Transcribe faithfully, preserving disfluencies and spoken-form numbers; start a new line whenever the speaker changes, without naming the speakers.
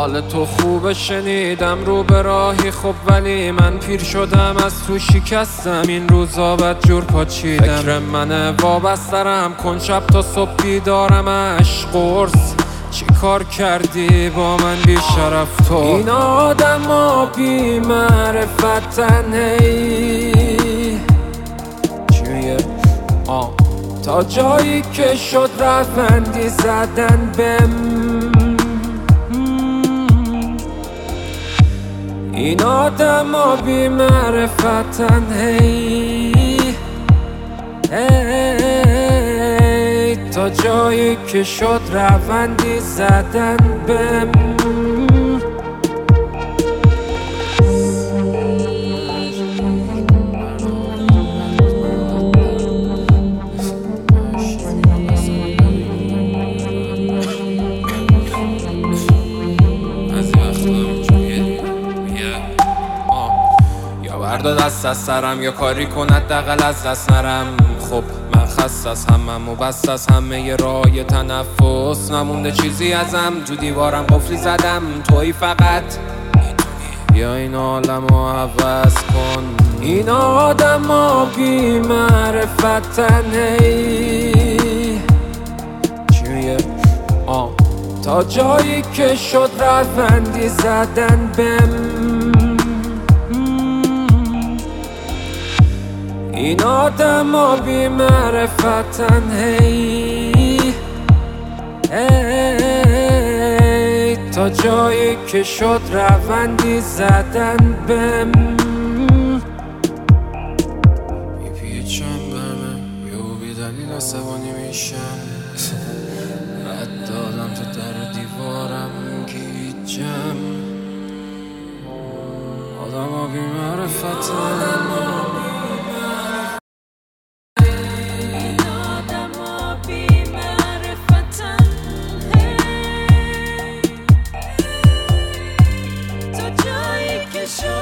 حال تو خوبه شنیدم رو به راهی خب، ولی من پیر شدم از تو شکستم. این روزا بد جور پاچیدم، فکر منه وابسترم کن شب تا صبح بیدارمش قرص. چی کار کردی با من بی شرف تو؟ این آدم ها بی معرفتن هی چیه آه تا جایی که شد رفندی زدن بهم. این آدم ها بی معرفتن هی هی تا جایی که شد روندی زدن بهم. بردا دست از سرم یا کاری کند دقل از دست نرم. خب من خست از همم و بست از همه راه تنفس. نمونده چیزی ازم تو دیوارم قفلی زدم، تویی فقط بیا این عالمو عوض کن. این آدم ها بی معرفتن هی چیه آه تا جایی که شد رفندی زدن بهم. این آدم ها بی معرفتن هی هی تا جایی که شد روندی زدن بهم. میپیچم بهمه یه بی دلیل عصبانی میشم. رد دادم تو در دیوارم گیجم. آدم ها بی معرفتن
Show